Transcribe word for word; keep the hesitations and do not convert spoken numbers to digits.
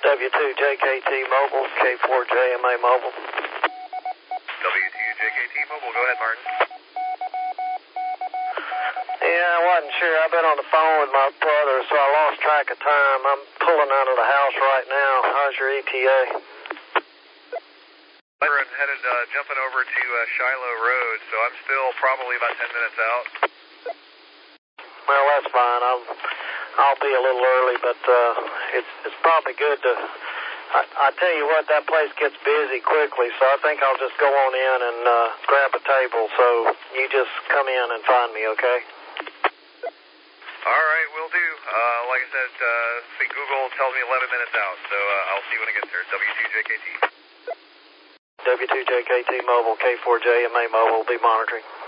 W two J K T Mobile, K four J M A Mobile. W two J K T Mobile, go ahead, Martin. Yeah, I wasn't sure. I've been on the phone with my brother, so I lost track of time. I'm pulling out of the house right now. How's your E T A? We're headed, uh, jumping over to uh, Shiloh Road, so I'm still probably about ten minutes out. Well, that's fine. I'll, I'll be a little early, but uh, it's it's probably good to... I, I tell you what, that place gets busy quickly, so I think I'll just go on in and uh, grab a table, so you just come in and find me, okay? All right, will do. Uh, like I said, uh, see, Google tells me eleven minutes out, so uh, I'll see you when I get there. W two J K T. W two J K T Mobile, K four J M A Mobile will be monitoring.